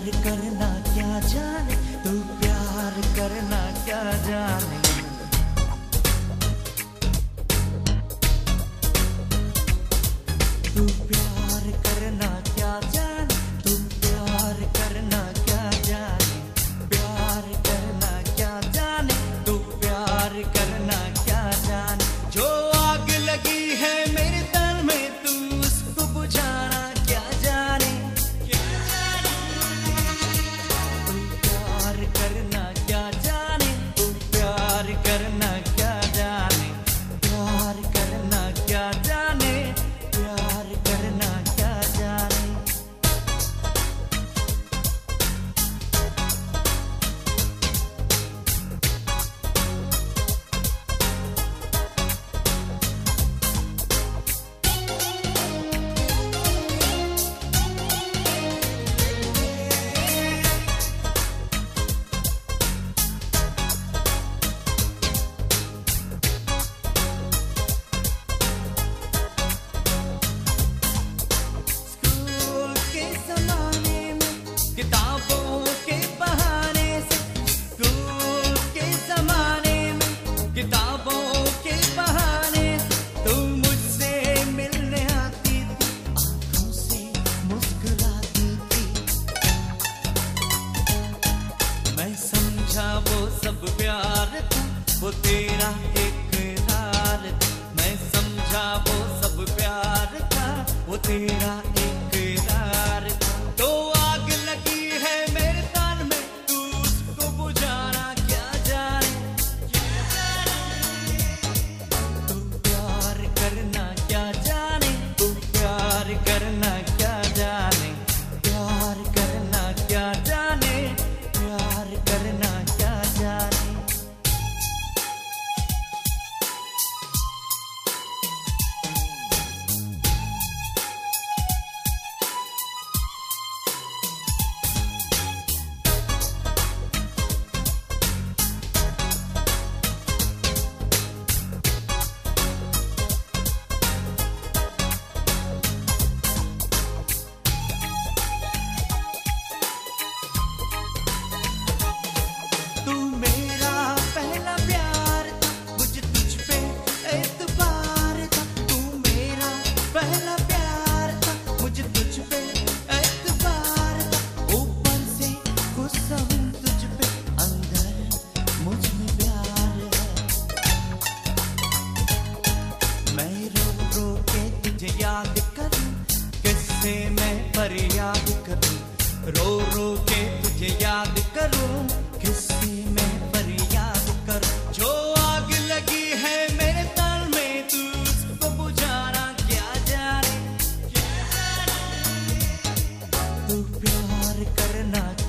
प्यार करना क्या जाने, तू प्यार करना क्या जाने। तू प्यार करना क्या जाने, तू प्यार करना क्या जाने। प्यार करना क्या जाने, तू प्यार करना क्या जाने। जो आग लगी है मेरे तन में, तू उसको बुझाना क्या जाने। तू प्यार करना क्या जाने, तू प्यार करना क्या जाने। प्यार करना क्या जाने, प्यार करना क्या जाने। स्कूल के ज़माने में किताबों के बहाने से, स्कूल के ज़माने में किताबों के बहाने से तू मुझसे मिलने आती थी, आंखों से मुस्कुराती थी। मैं समझा वो सब प्यार था, वो तेरा इकरार था। मैं समझा वो सब प्यार था, वो तेरा इकरार था। तो आग लगी है मेरे तन में, तू उसको बुझाना क्या जाने। तू प्यार करना क्या जाने, तू प्यार करना क्या जाने। प्यार करना क्या जाने, प्यार करना क्या जाने। तू मेरा पहला प्यार था, मुझे तुझ पे एतबार था। तू मेरा पहला प्यार था, मुझे तुझ पे एतबार था। ऊपर से गुस्सा हूँ तुझ पे, अंदर मुझ में प्यार है। मैं रो रो के तुझे याद करूँ, किससे मैं फरियाद करूँ। रो रो के तुझे याद करूँ, किससे मैं फरियाद करूँ। जो आग लगी है मेरे तन में, तू उसको बुझाना क्या जाने। तू प्यार करना